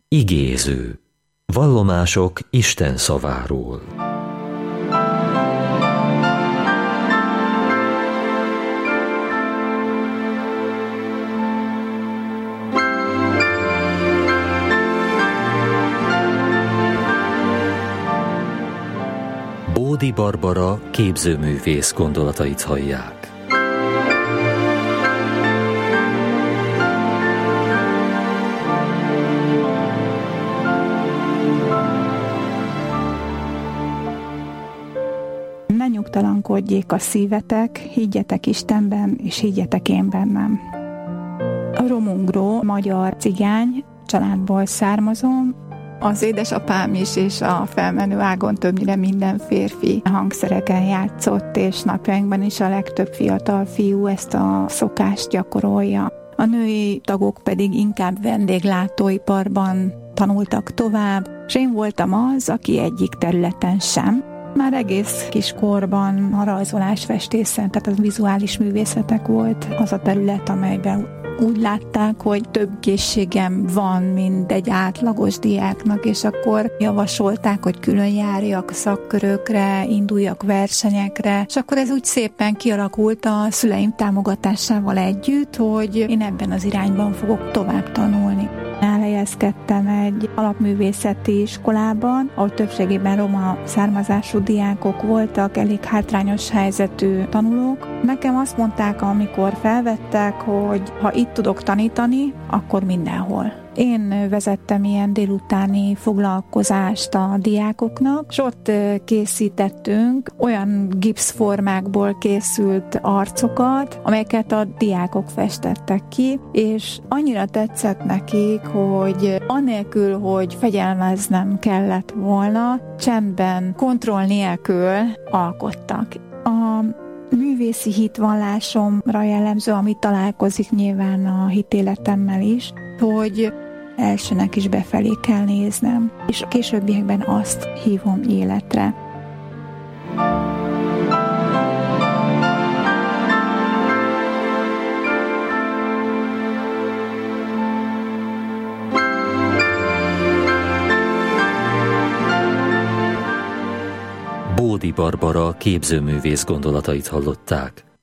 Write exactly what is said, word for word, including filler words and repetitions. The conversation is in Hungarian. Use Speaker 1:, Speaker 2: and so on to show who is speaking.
Speaker 1: Igéző. Vallomások Isten szaváról. Bódi Barbara képzőművész gondolatait hallják.
Speaker 2: Ne nyugtalankodjék a szívetek, higgyetek Istenben, és higgyetek én bennem. Romungró, magyar cigány családból származom. Az édesapám is, és a felmenő ágon többnyire minden férfi hangszereken játszott, és napjainkban is a legtöbb fiatal fiú ezt a szokást gyakorolja. A női tagok pedig inkább vendéglátóiparban tanultak tovább, és én voltam az, aki egyik területen sem. Már egész kiskorban a rajzolás, festészen, tehát a vizuális művészetek volt az a terület, amelyben úgy látták, hogy több készségem van, mint egy átlagos diáknak, és akkor javasolták, hogy külön járjak szakkörökre, induljak versenyekre, és akkor ez úgy szépen kialakult a szüleim támogatásával együtt, hogy én ebben az irányban fogok tovább tanulni. Elhelyezkedtem egy alapművészeti iskolában, ahol többségében roma származású diákok voltak, elég hátrányos helyzetű tanulók. Nekem azt mondták, amikor felvettek, hogy ha itt tudok tanítani, akkor mindenhol. Én vezettem ilyen délutáni foglalkozást a diákoknak, és ott készítettünk olyan gipszformákból készült arcokat, amelyeket a diákok festettek ki, és annyira tetszett nekik, hogy anélkül, hogy fegyelmeznem kellett volna, csendben, kontroll nélkül alkottak. A művészi hitvallásomra jellemző, amit találkozik nyilván a hitéletemmel is, hogy elsőnek is befelé kell néznem, és a későbbiekben azt hívom életre.
Speaker 1: Bódi Barbara képzőművész gondolatait hallották.